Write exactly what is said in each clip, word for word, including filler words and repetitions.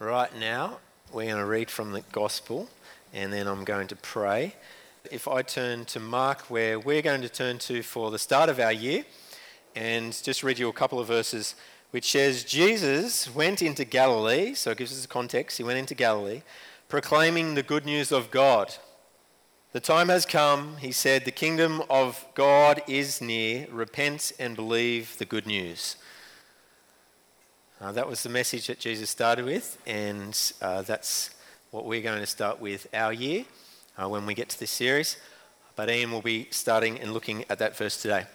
Right now, we're going to read from the Gospel, and then I'm going to pray. If I turn to Mark, where we're going to turn to for the start of our year, and just read you a couple of verses, which says, Jesus went into Galilee, so it gives us a context, he went into Galilee, proclaiming the good news of God. The time has come, he said, the kingdom of God is near, repent and believe the good news. Uh, that was the message that Jesus started with, and uh, that's what we're going to start with our year uh, when we get to this series. But Ian will be starting and looking at that verse today.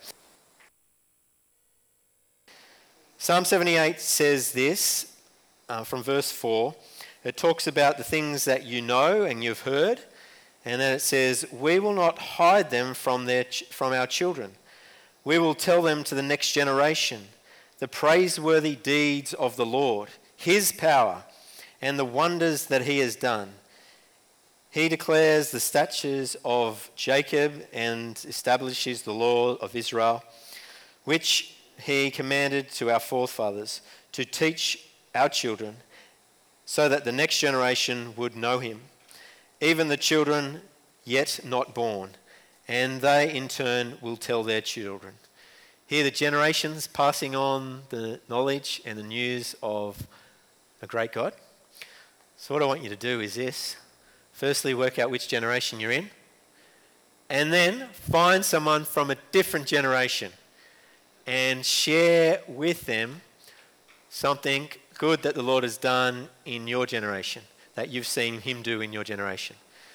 Psalm seventy-eight says this uh, from verse four. It talks about the things that you know and you've heard, and then it says, we will not hide them from, their ch- from our children. We will tell them to the next generation the praiseworthy deeds of the Lord, his power, and the wonders that he has done. He declares the statutes of Jacob and establishes the law of Israel, which he commanded to our forefathers to teach our children, so that the next generation would know him, even the children yet not born, and they in turn will tell their children. Here the generations passing on the knowledge and the news of a great God. So what I want you to do is this. Firstly, work out which generation you're in. And then find someone from a different generation and share with them something good that the Lord has done in your generation, that you've seen him do in your generation.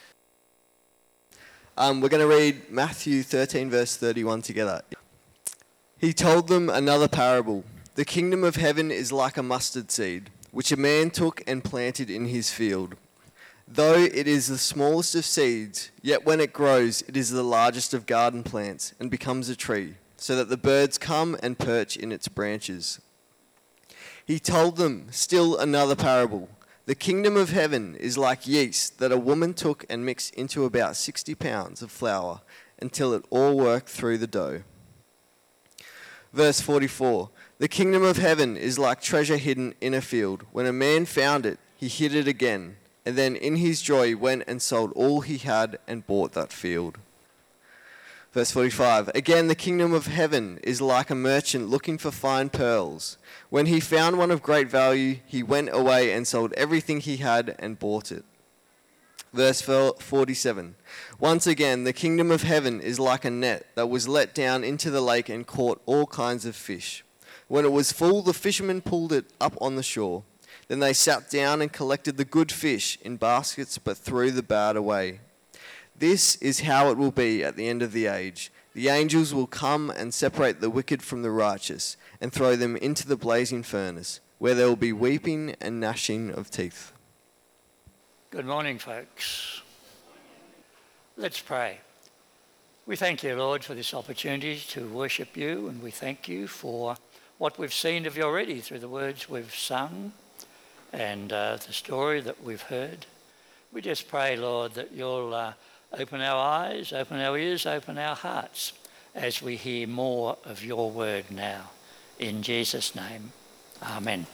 Um, we're going to read Matthew thirteen, verse thirty-one together. He told them another parable. The kingdom of heaven is like a mustard seed, which a man took and planted in his field. Though it is the smallest of seeds, yet when it grows, it is the largest of garden plants and becomes a tree, so that the birds come and perch in its branches. He told them still another parable. The kingdom of heaven is like yeast that a woman took and mixed into about sixty pounds of flour until it all worked through the dough. Verse forty-four, the kingdom of heaven is like treasure hidden in a field. When a man found it, he hid it again, and then in his joy went and sold all he had and bought that field. Verse forty-five, again the kingdom of heaven is like a merchant looking for fine pearls. When he found one of great value, he went away and sold everything he had and bought it. Verse forty-seven, once again, the kingdom of heaven is like a net that was let down into the lake and caught all kinds of fish. When it was full, the fishermen pulled it up on the shore. Then they sat down and collected the good fish in baskets, but threw the bad away. This is how it will be at the end of the age. The angels will come and separate the wicked from the righteous and throw them into the blazing furnace, where there will be weeping and gnashing of teeth. Good morning, folks. Let's pray. We thank you, Lord, for this opportunity to worship you, and we thank you for what we've seen of you already through the words we've sung and uh, the story that we've heard. We just pray, Lord, that you'll uh, open our eyes, open our ears, open our hearts as we hear more of your word now. In Jesus' name, amen.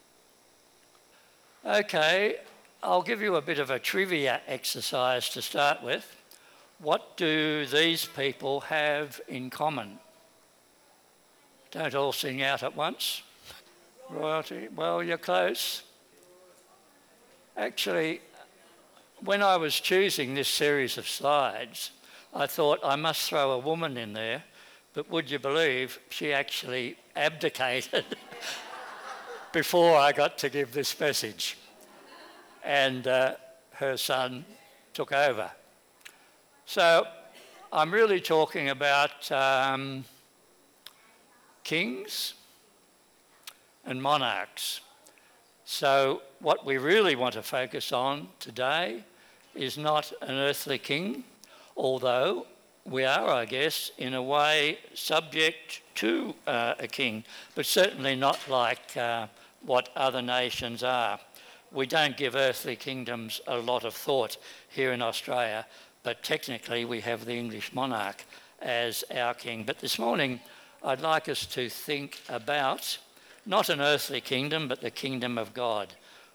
Okay. I'll give you a bit of a trivia exercise to start with. What do these people have in common? Don't all sing out at once. Royalty, well, you're close. Actually, when I was choosing this series of slides, I thought I must throw a woman in there, but would you believe she actually abdicated before I got to give this message? And uh, her son took over. So I'm really talking about um, kings and monarchs. So what we really want to focus on today is not an earthly king, although we are, I guess, in a way subject to uh, a king, but certainly not like uh, what other nations are. We don't give earthly kingdoms a lot of thought here in Australia, but technically we have the English monarch as our king. But this morning I'd like us to think about not an earthly kingdom, but the kingdom of God.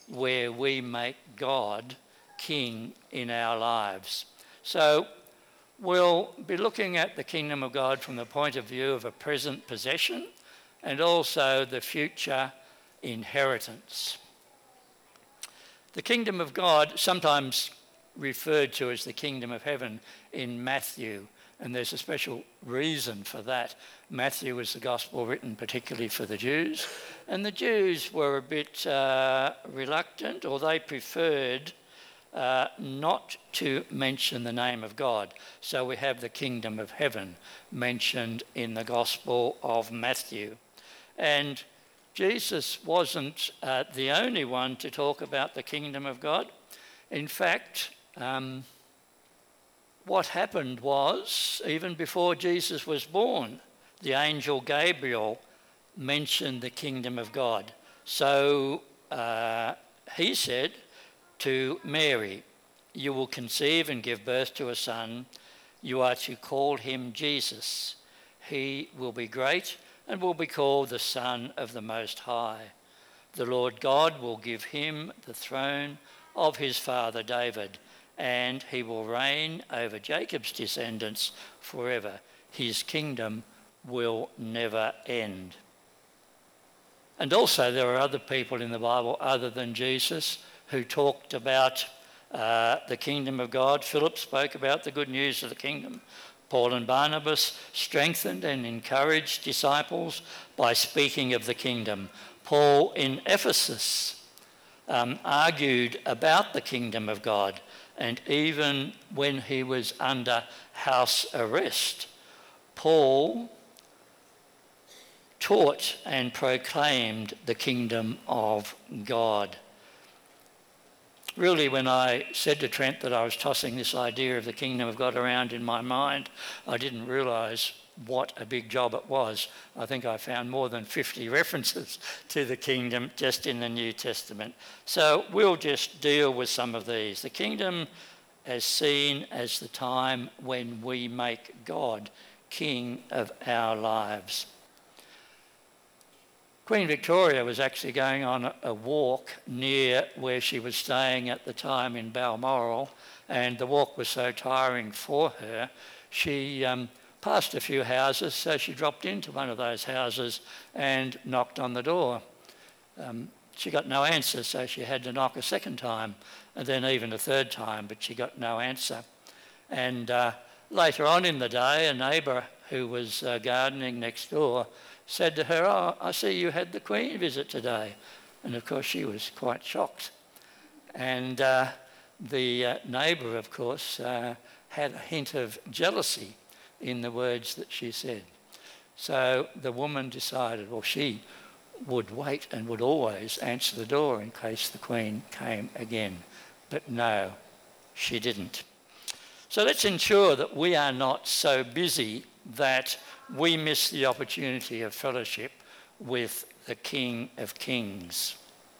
where we make God king in our lives. So we'll be looking at the kingdom of God from the point of view of a present possession and also the future inheritance. The kingdom of God, sometimes referred to as the kingdom of heaven in Matthew, and there's a special reason for that. Matthew was the gospel written particularly for the Jews, and the Jews were a bit uh, reluctant, or they preferred uh, not to mention the name of God. So we have the kingdom of heaven mentioned in the gospel of Matthew. And Jesus wasn't uh, the only one to talk about the kingdom of God. In fact, um, what happened was, even before Jesus was born, the angel Gabriel mentioned the kingdom of God. So uh, he said to Mary, "You will conceive and give birth to a son. You are to call him Jesus. He will be great and will be called the Son of the Most High. The Lord God will give him the throne of his father David, and he will reign over Jacob's descendants forever. His kingdom will never end." And also there are other people in the Bible other than Jesus who talked about uh, the kingdom of God. Philip spoke about the good news of the kingdom. Paul and Barnabas strengthened and encouraged disciples by speaking of the kingdom. Paul in Ephesus um, argued about the kingdom of God, and even when he was under house arrest, Paul taught and proclaimed the kingdom of God. Really, when I said to Trent that I was tossing this idea of the kingdom of God around in my mind, I didn't realise what a big job it was. I think I found more than fifty references to the kingdom just in the New Testament. So we'll just deal with some of these. The kingdom as seen as the time when we make God king of our lives. Queen Victoria was actually going on a walk near where she was staying at the time in Balmoral, and the walk was so tiring for her, she um, passed a few houses, so she dropped into one of those houses and knocked on the door. Um, she got no answer, so she had to knock a second time, and then even a third time, but she got no answer. And uh, later on in the day, a neighbour who was uh, gardening next door said to her, "Oh, I see you had the Queen visit today." And of course she was quite shocked. And uh, the uh, neighbour, of course, uh, had a hint of jealousy in the words that she said. So the woman decided, well, she would wait and would always answer the door in case the Queen came again. But no, she didn't. So let's ensure that we are not so busy that we miss the opportunity of fellowship with the King of Kings.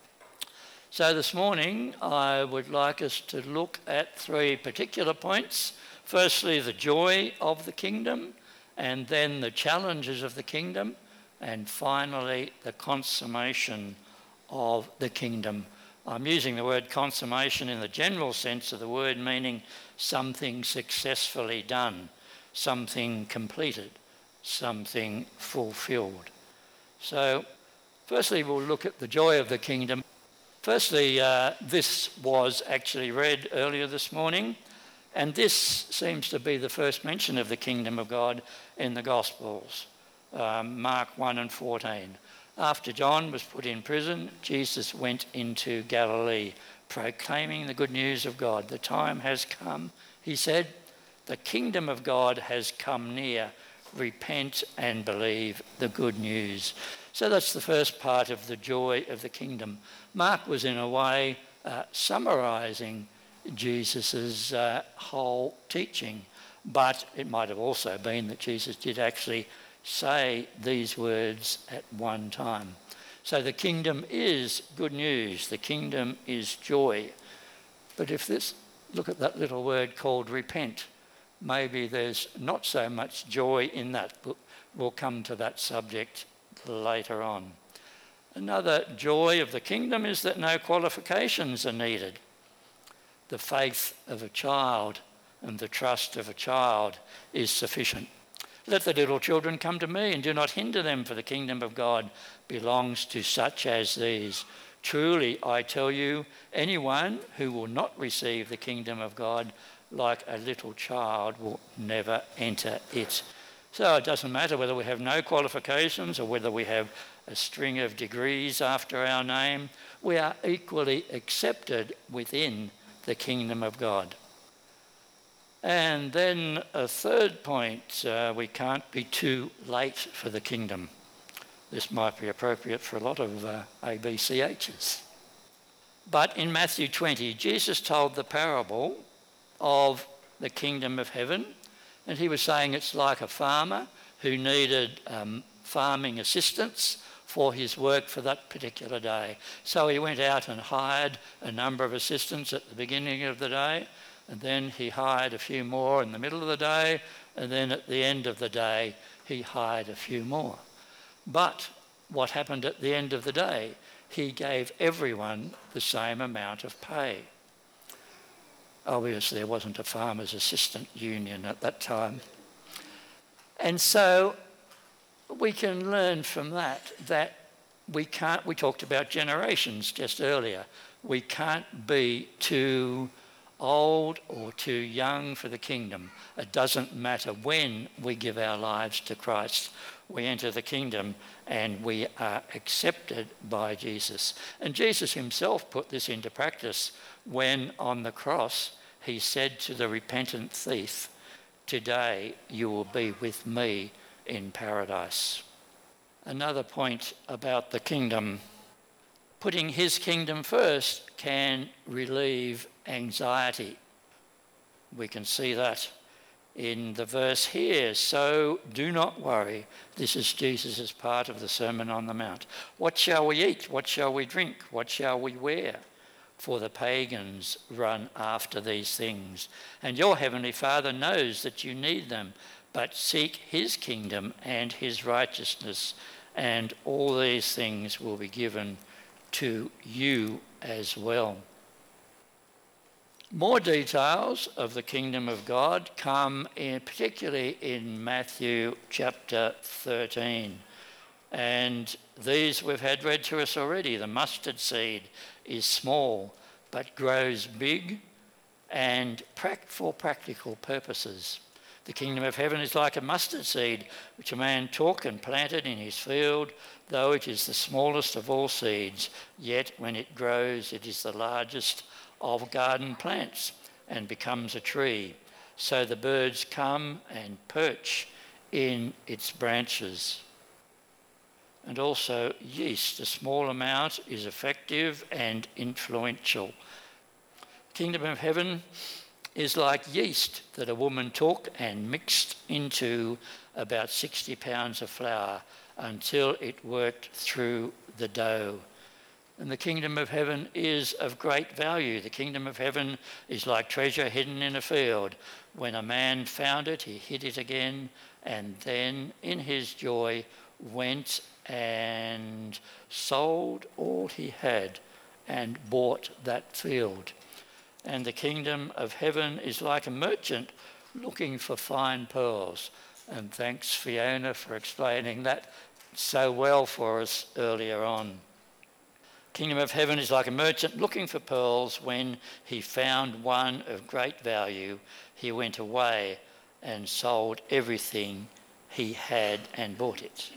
So this morning I would like us to look at three particular points. Firstly, the joy of the kingdom, and then the challenges of the kingdom, and finally the consummation of the kingdom. I'm using the word consummation in the general sense of the word, meaning something successfully done, something completed, something fulfilled. So firstly we'll look at the joy of the kingdom. Firstly, uh, this was actually read earlier this morning, and this seems to be the first mention of the kingdom of God in the Gospels, um, Mark one and fourteen. After John was put in prison, Jesus went into Galilee, proclaiming the good news of God. The time has come, he said, the kingdom of God has come near. Repent and believe the good news. So that's the first part of the joy of the kingdom. Mark was in a way uh, summarising Jesus' uh, whole teaching, but it might have also been that Jesus did actually say these words at one time. So the kingdom is good news, the kingdom is joy. But if this, look at that little word called repent, maybe there's not so much joy in that. We'll come to that subject later on. Another joy of the kingdom is that no qualifications are needed. The faith of a child and the trust of a child is sufficient. Let the little children come to me, and do not hinder them, for the kingdom of God belongs to such as these. Truly, I tell you, anyone who will not receive the kingdom of God like a little child will never enter it. So it doesn't matter whether we have no qualifications or whether we have a string of degrees after our name. We are equally accepted within the kingdom of God. And then a third point, uh, we can't be too late for the kingdom. This might be appropriate for a lot of uh, A B C Hs. But in Matthew twenty, Jesus told the parable of the kingdom of heaven, and he was saying it's like a farmer who needed um, farming assistance for his work for that particular day. So he went out and hired a number of assistants at the beginning of the day, and then he hired a few more in the middle of the day, and then at the end of the day he hired a few more. But what happened at the end of the day? He gave everyone the same amount of pay. Obviously, there wasn't a farmers' assistant union at that time. And so we can learn from that that we can't, we talked about generations just earlier, we can't be too old or too young for the kingdom. It doesn't matter when we give our lives to Christ. We enter the kingdom and we are accepted by Jesus. And Jesus himself put this into practice when on the cross he said to the repentant thief, "Today you will be with me in paradise." Another point about the kingdom: putting his kingdom first can relieve anxiety. We can see that in the verse here. So do not worry. This is Jesus' part of the Sermon on the Mount. What shall we eat? What shall we drink? What shall we wear? For the pagans run after these things, and your heavenly Father knows that you need them. But seek his kingdom and his righteousness, and all these things will be given to you as well. More details of the kingdom of God come in, particularly in Matthew chapter thirteen. And these we've had read to us already. The mustard seed is small but grows big and for practical purposes. The kingdom of heaven is like a mustard seed, which a man took and planted in his field. Though it is the smallest of all seeds, yet when it grows, it is the largest of garden plants and becomes a tree. So the birds come and perch in its branches. And also yeast, a small amount, is effective and influential. Kingdom of heaven is like yeast that a woman took and mixed into about sixty pounds of flour until it worked through the dough. And the kingdom of heaven is of great value. The kingdom of heaven is like treasure hidden in a field. When a man found it, he hid it again, and then in his joy went and sold all he had and bought that field. And the kingdom of heaven is like a merchant looking for fine pearls. And thanks, Fiona, for explaining that so well for us earlier on. Kingdom of heaven is like a merchant looking for pearls. When he found one of great value, he went away and sold everything he had and bought it.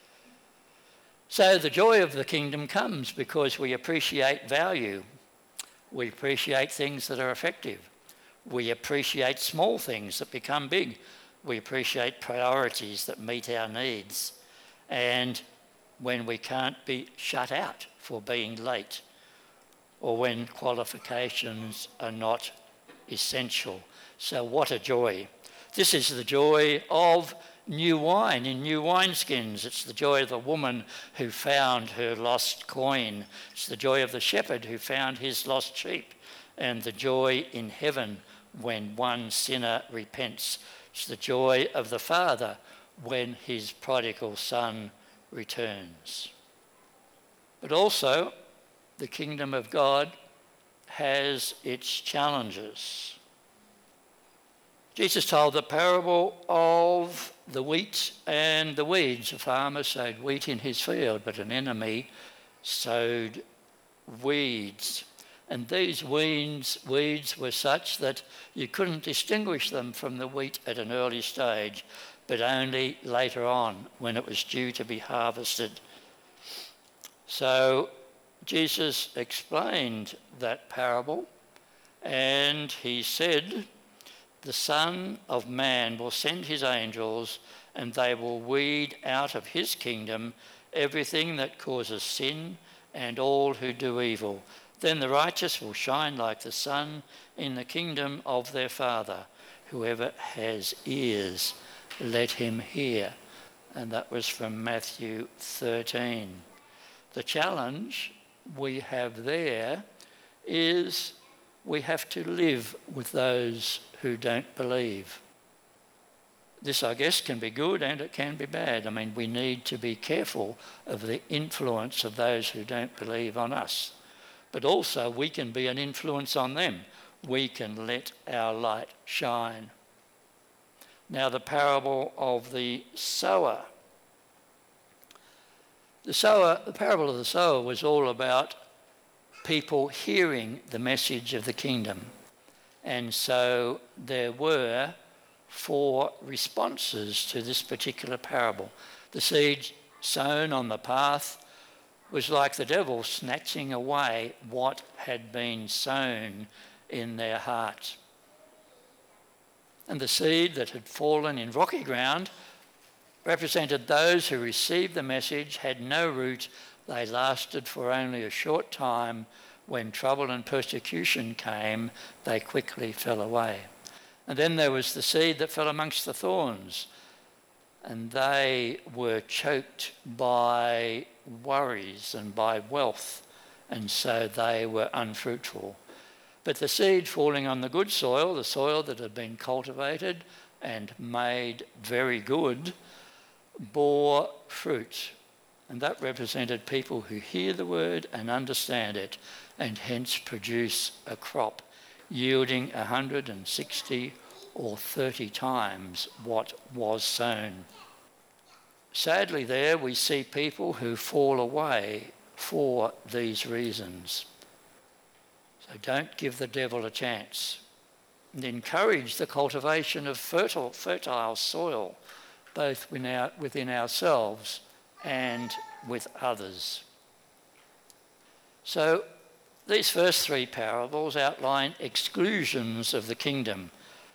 So the joy of the kingdom comes because we appreciate value. We appreciate things that are effective. We appreciate small things that become big. We appreciate priorities that meet our needs. And when we can't be shut out for being late, or when qualifications are not essential. So what a joy. This is the joy of new wine in new wineskins. It's the joy of the woman who found her lost coin. It's the joy of the shepherd who found his lost sheep. And the joy in heaven when one sinner repents. It's the joy of the Father when his prodigal son returns. But also, the kingdom of God has its challenges. Jesus told the parable of the wheat and the weeds. A farmer sowed wheat in his field, but an enemy sowed weeds. And these weeds, weeds were such that you couldn't distinguish them from the wheat at an early stage, but only later on when it was due to be harvested. So Jesus explained that parable, and he said, "The Son of Man will send his angels, and they will weed out of his kingdom everything that causes sin and all who do evil. Then the righteous will shine like the sun in the kingdom of their Father. Whoever has ears, let him hear." And that was from Matthew thirteen. The challenge we have there is we have to live with those who don't believe. This, I guess, can be good and it can be bad. I mean, we need to be careful of the influence of those who don't believe on us. But also we can be an influence on them. We can let our light shine. Now, the parable of the sower. The sower, the parable of the sower was all about people hearing the message of the kingdom. And so there were four responses to this particular parable. The seed sown on the path was like the devil snatching away what had been sown in their heart. And the seed that had fallen in rocky ground represented those who received the message, had no root. They lasted for only a short time. When trouble and persecution came, they quickly fell away. And then there was the seed that fell amongst the thorns, and they were choked by worries and by wealth, and so they were unfruitful. But the seed falling on the good soil, the soil that had been cultivated and made very good, bore fruit. And that represented people who hear the word and understand it, and hence produce a crop yielding one hundred sixty or thirty times what was sown. Sadly, there we see people who fall away for these reasons. So don't give the devil a chance, and encourage the cultivation of fertile, fertile soil, both within ourselves and with others. So these first three parables outline exclusions of the kingdom.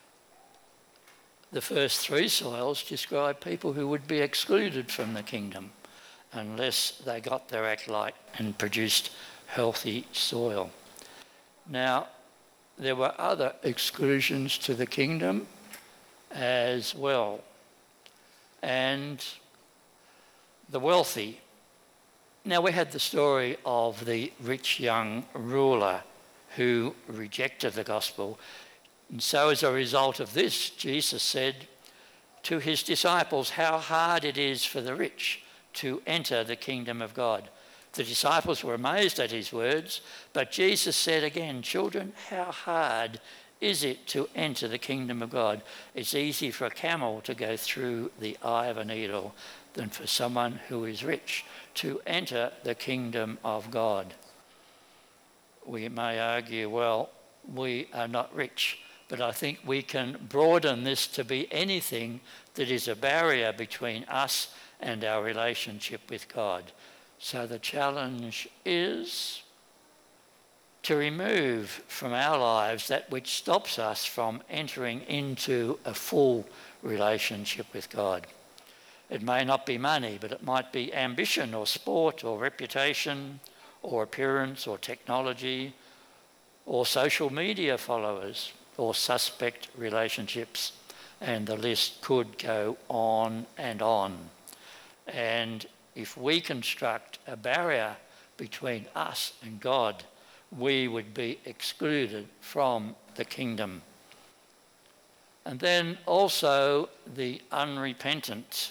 The first three soils describe people who would be excluded from the kingdom unless they got their act right and produced healthy soil. Now, there were other exclusions to the kingdom as well. And the wealthy. Now, we had the story of the rich young ruler who rejected the gospel. And so as a result of this, Jesus said to his disciples how hard it is for the rich to enter the kingdom of God. The disciples were amazed at his words, but Jesus said again, "Children, how hard is it to enter the kingdom of God? It's easy for a camel to go through the eye of a needle than for someone who is rich to enter the kingdom of God." We may argue, well, we are not rich, but I think we can broaden this to be anything that is a barrier between us and our relationship with God. So the challenge is to remove from our lives that which stops us from entering into a full relationship with God. It may not be money, but it might be ambition or sport or reputation or appearance or technology or social media followers or suspect relationships, and the list could go on and on. And if we construct a barrier between us and God, we would be excluded from the kingdom. And then also the unrepentant.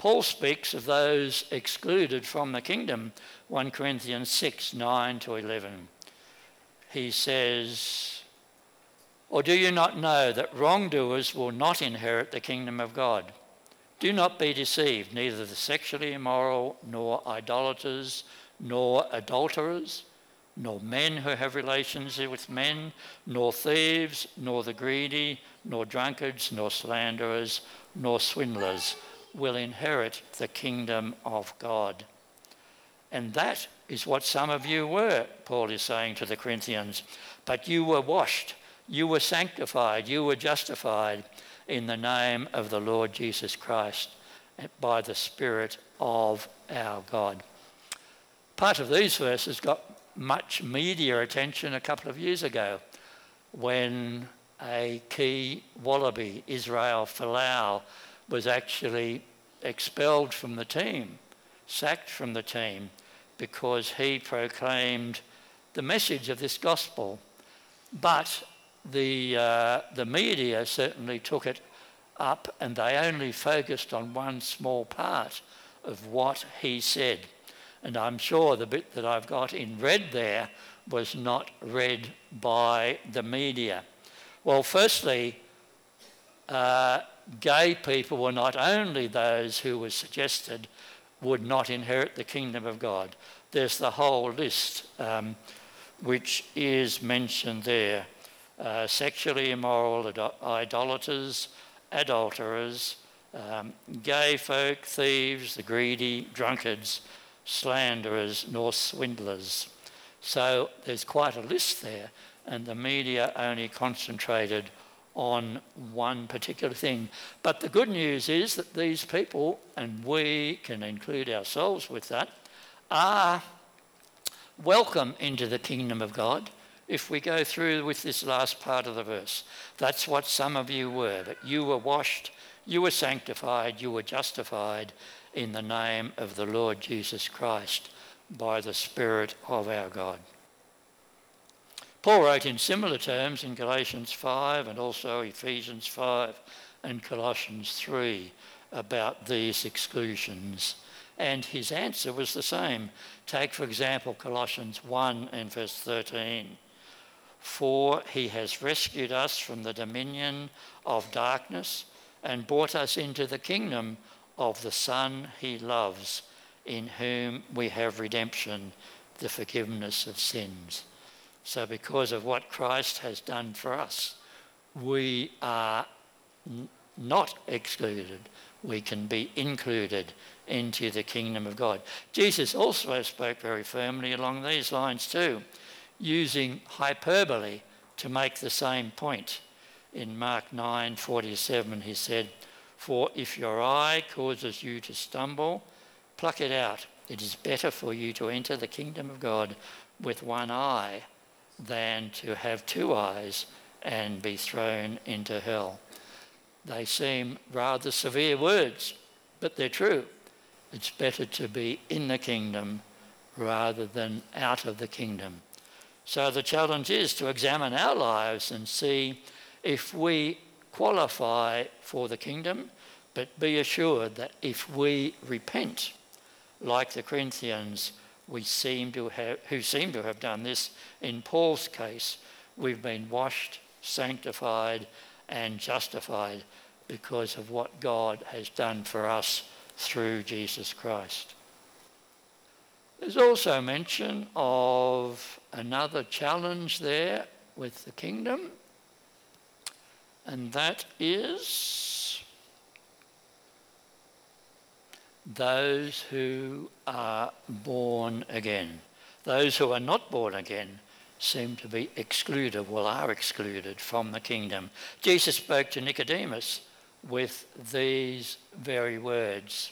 Paul speaks of those excluded from the kingdom, First Corinthians six, nine to eleven. He says, "Or do you not know that wrongdoers will not inherit the kingdom of God? Do not be deceived, neither the sexually immoral, nor idolaters, nor adulterers, nor men who have relations with men, nor thieves, nor the greedy, nor drunkards, nor slanderers, nor swindlers will inherit the kingdom of God." And that is what some of you were, Paul is saying to the Corinthians. But you were washed, you were sanctified, you were justified in the name of the Lord Jesus Christ by the Spirit of our God. Part of these verses got much media attention a couple of years ago when a key Wallaby, Israel Folau, was actually expelled from the team, sacked from the team, because he proclaimed the message of this gospel. But the, uh, the media certainly took it up, and they only focused on one small part of what he said. And I'm sure the bit that I've got in red there was not read by the media. Well, firstly, uh, gay people were not only those who were suggested would not inherit the kingdom of God. There's the whole list um, which is mentioned there. Uh, sexually immoral, ad- idolaters, adulterers, um, gay folk, thieves, the greedy, drunkards, slanderers, nor swindlers. So there's quite a list there, and the media only concentrated on one particular thing. But the good news is that these people, and we can include ourselves with that, are welcome into the kingdom of God if we go through with this last part of the verse. That's what some of you were, but you were washed, you were sanctified, you were justified in the name of the Lord Jesus Christ by the Spirit of our God. Paul wrote in similar terms in Galatians five and also Ephesians five and Colossians three about these exclusions. And his answer was the same. Take, for example, Colossians one and verse thirteen. "For he has rescued us from the dominion of darkness and brought us into the kingdom of the Son he loves, in whom we have redemption, the forgiveness of sins." So because of what Christ has done for us, we are n- not excluded. We can be included into the kingdom of God. Jesus also spoke very firmly along these lines too, using hyperbole to make the same point. In Mark nine forty-seven he said, "For if your eye causes you to stumble, pluck it out. It is better for you to enter the kingdom of God with one eye than to have two eyes and be thrown into hell." They seem rather severe words, but they're true. It's better to be in the kingdom rather than out of the kingdom. So the challenge is to examine our lives and see if we qualify for the kingdom, but be assured that if we repent, like the Corinthians, we seem to have, who seem to have done this in Paul's case, we've been washed, sanctified, and justified because of what God has done for us through Jesus Christ. There's also mention of another challenge there with the kingdom, and that is those who are born again. Those who are not born again seem to be excluded, well, are excluded from the kingdom. Jesus spoke to Nicodemus with these very words.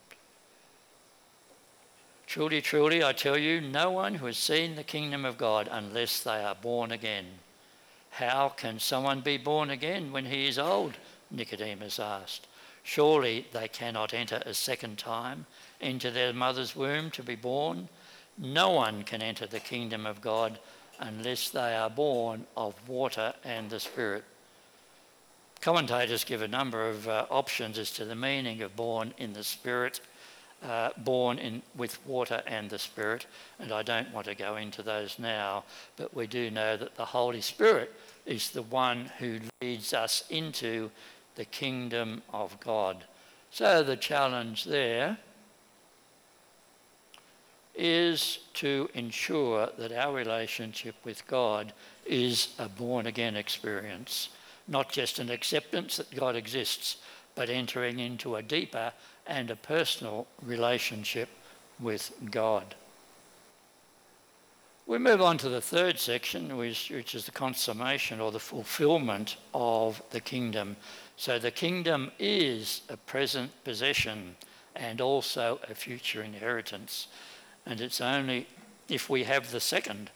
"Truly, truly, I tell you, no one who has seen the kingdom of God unless they are born again." "How can someone be born again when he is old?" Nicodemus asked. "Surely they cannot enter a second time into their mother's womb to be born? No one can enter the kingdom of God unless they are born of water and the Spirit." commentators give a number of uh, options as to the meaning of born in the Spirit, uh, born in with water and the Spirit, and I don't want to go into those now, but we do know that the Holy Spirit is the one who leads us into the kingdom of God. So the challenge there is to ensure that our relationship with God is a born-again experience, not just an acceptance that God exists, but entering into a deeper and a personal relationship with God. We move on to the third section, which, which is the consummation or the fulfilment of the kingdom. So the kingdom is a present possession and also a future inheritance. And it's only if we have the second.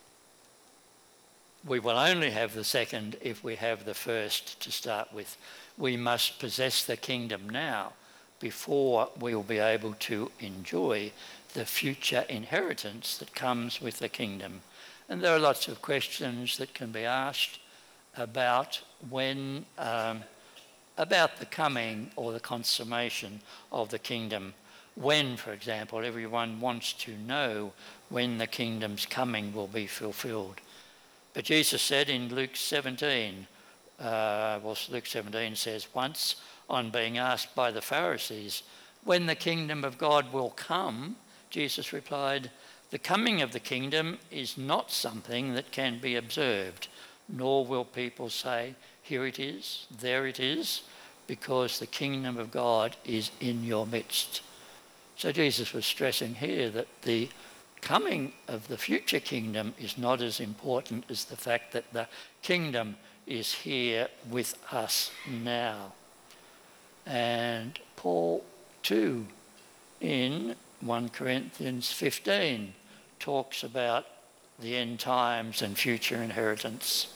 We will only have the second if we have the first to start with. We must possess the kingdom now before we will be able to enjoy the future inheritance that comes with the kingdom. And there are lots of questions that can be asked about when, um, about the coming or the consummation of the kingdom. When, for example, everyone wants to know when the kingdom's coming will be fulfilled. But Jesus said in Luke seventeen, uh, well, Luke seventeen says, once on being asked by the Pharisees, when the kingdom of God will come, Jesus replied, the coming of the kingdom is not something that can be observed, nor will people say, here it is, there it is, because the kingdom of God is in your midst. So Jesus was stressing here that the coming of the future kingdom is not as important as the fact that the kingdom is here with us now. And Paul too, in First Corinthians fifteen, talks about the end times and future inheritance.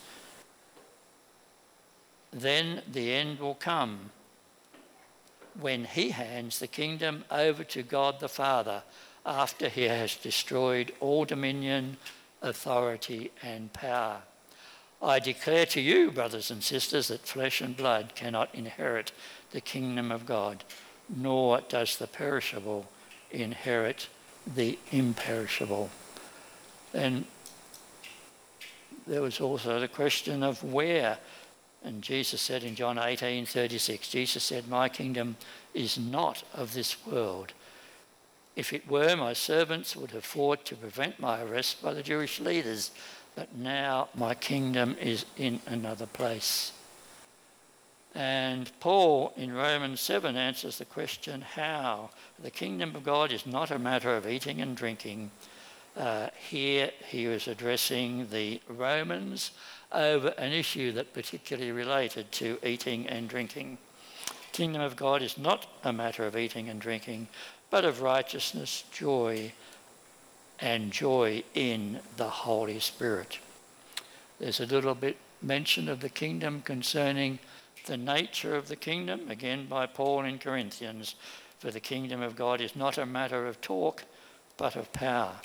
Then the end will come when he hands the kingdom over to God the Father after he has destroyed all dominion, authority and power. I declare to you, brothers and sisters, that flesh and blood cannot inherit the kingdom of God, nor does the perishable inherit the imperishable. Then there was also the question of where. And Jesus said in John eighteen thirty-six, Jesus said, my kingdom is not of this world. If it were, my servants would have fought to prevent my arrest by the Jewish leaders, but now my kingdom is in another place. And Paul in Romans seven answers the question how. The kingdom of God is not a matter of eating and drinking. Uh, here he was addressing the Romans over an issue that particularly related to eating and drinking. Kingdom of God is not a matter of eating and drinking, but of righteousness, joy, and joy in the Holy Spirit. There's a little bit mention of the kingdom concerning the nature of the kingdom, again by Paul in Corinthians, for the kingdom of God is not a matter of talk, but of power.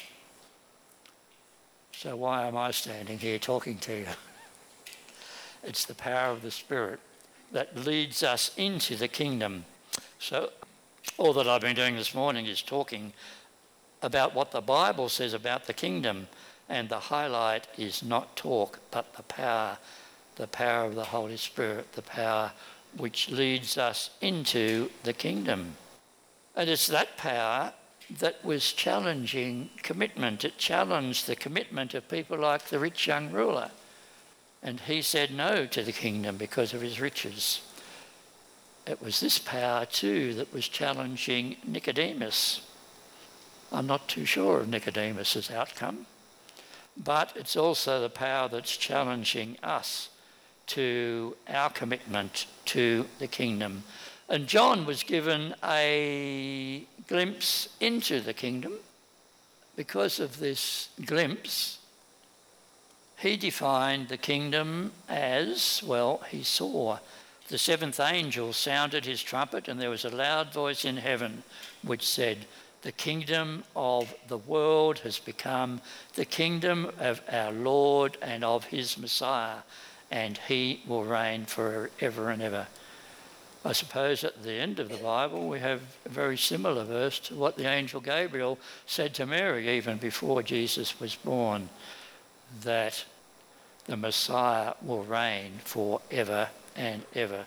So why am I standing here talking to you? It's the power of the Spirit that leads us into the kingdom. So all that I've been doing this morning is talking about what the Bible says about the kingdom, and the highlight is not talk, but the power, the power of the Holy Spirit, the power which leads us into the kingdom. And it's that power that was challenging commitment. It challenged the commitment of people like the rich young ruler. And he said no to the kingdom because of his riches. It was this power too that was challenging Nicodemus. I'm not too sure of Nicodemus's outcome, but it's also the power that's challenging us to our commitment to the kingdom. And John was given a glimpse into the kingdom. Because of this glimpse, he defined the kingdom as, well, he saw the seventh angel sounded his trumpet, and there was a loud voice in heaven which said, the kingdom of the world has become the kingdom of our Lord and of his Messiah, and he will reign forever and ever. I suppose at the end of the Bible we have a very similar verse to what the angel Gabriel said to Mary even before Jesus was born, that the Messiah will reign forever and ever.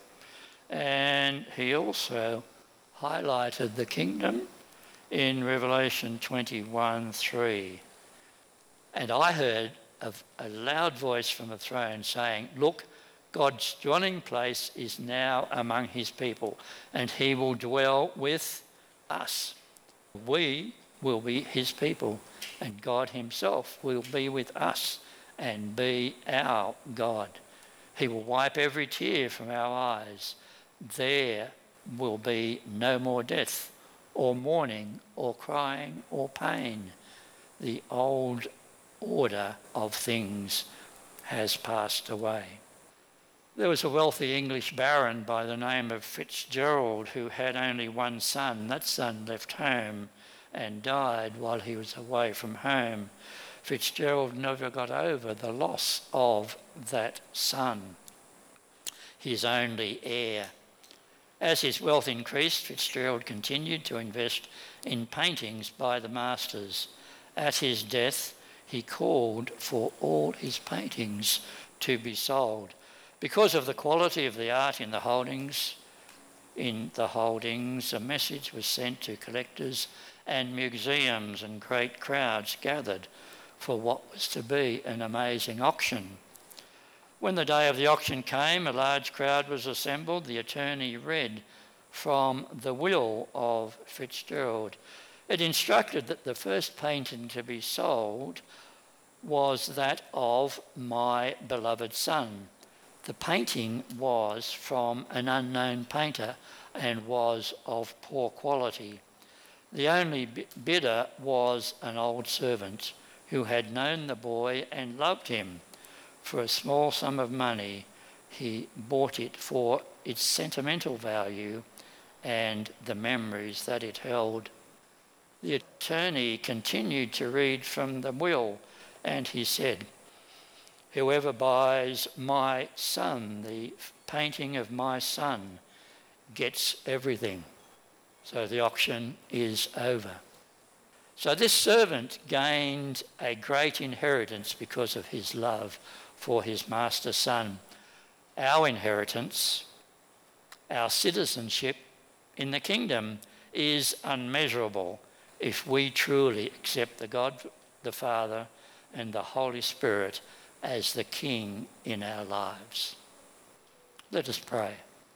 And he also highlighted the kingdom in Revelation twenty-one three. And I heard a, a loud voice from the throne saying, "Look, God's dwelling place is now among his people, and he will dwell with us. We will be his people, and God himself will be with us and be our God. He will wipe every tear from our eyes. There will be no more death, or mourning, or crying, or pain. The old order of things has passed away." There was a wealthy English baron by the name of Fitzgerald who had only one son. That son left home and died while he was away from home. Fitzgerald never got over the loss of that son, his only heir. As his wealth increased, Fitzgerald continued to invest in paintings by the masters. At his death, he called for all his paintings to be sold. Because of the quality of the art in the holdings, in the holdings, a message was sent to collectors and museums, and great crowds gathered for what was to be an amazing auction. When the day of the auction came, a large crowd was assembled. The attorney read from the will of Fitzgerald. It instructed that the first painting to be sold was that of "My beloved son." The painting was from an unknown painter and was of poor quality. The only bidder was an old servant who had known the boy and loved him. For a small sum of money, he bought it for its sentimental value and the memories that it held. The attorney continued to read from the will, and he said, "Whoever buys my son, the painting of my son, gets everything." So the auction is over. So this servant gained a great inheritance because of his love for his master's son. Our inheritance, our citizenship in the kingdom is unmeasurable if we truly accept the God, the Father, and the Holy Spirit as the King in our lives. Let us pray.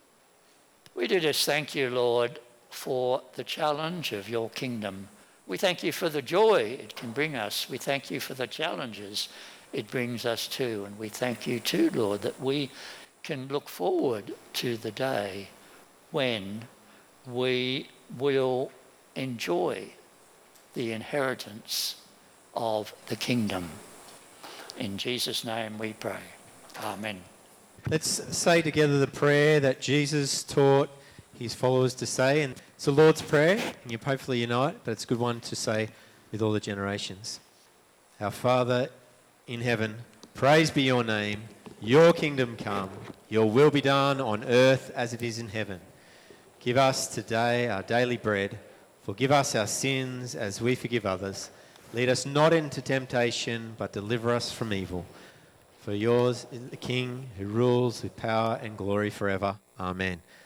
We do just thank you, Lord, for the challenge of your kingdom. We thank you for the joy it can bring us. We thank you for the challenges it brings us to. And we thank you too, Lord, that we can look forward to the day when we will enjoy the inheritance of the kingdom. In Jesus' name we pray. Amen. Let's say together the prayer that Jesus taught his followers to say. And it's the Lord's Prayer, and you hopefully you know it, but it's a good one to say with all the generations. Our Father in heaven, praise be your name. Your kingdom come. Your will be done on earth as it is in heaven. Give us today our daily bread. Forgive us our sins as we forgive others. Lead us not into temptation, but deliver us from evil. For yours is the King who rules with power and glory forever. Amen.